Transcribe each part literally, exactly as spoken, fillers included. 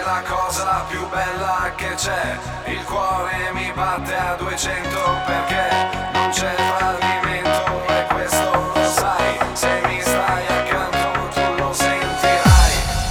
la cosa più bella che c'è. Il cuore mi batte a duecento perché non c'è tradimento e questo lo sai. Se mi stai accanto tu lo sentirai.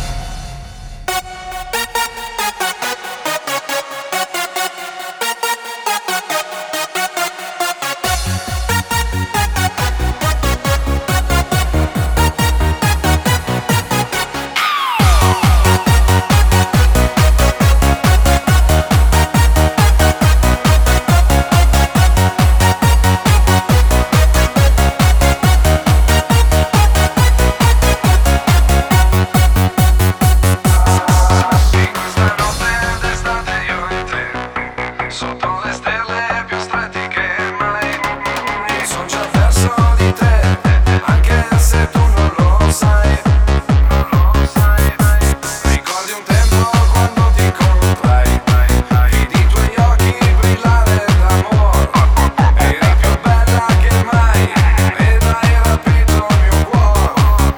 Sotto le stelle più stretti che mai. Io son già verso di te, anche se tu non lo sai. Non lo sai. Ricordi un tempo quando ti incontrai, vidi i tuoi occhi brillare d'amore. Eri più bella che mai ed hai rapito il mio cuore.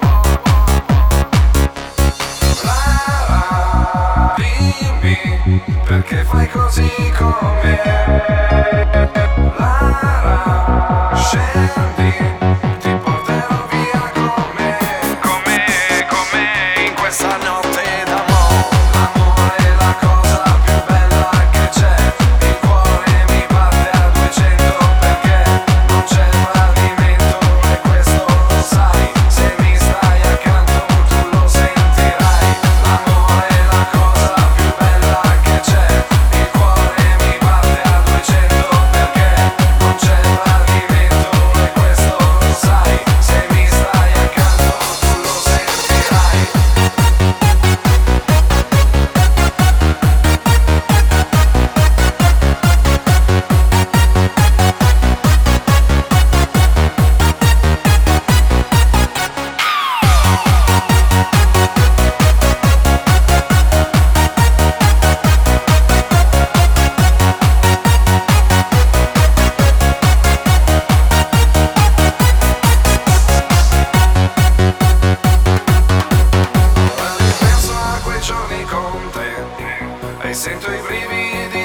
Lara, dimmi perché fai così con me. Lara, scendi, ti porterò via con me. Con me, con me, in questa notte d'amore. L'amore è la cosa più bella che c'è. Il cuore mi batte a duecento perché non c'è tradimento e questo lo sai. Se mi stai accanto tu lo sentirai. L'amore è la cosa più bella che c'è. Il cuore mi batte a duecento perché non c'è tradimento e questo lo sai. Se mi stai accanto tu lo sentirai. Ora ripenso a quei giorni con te e sento i brividi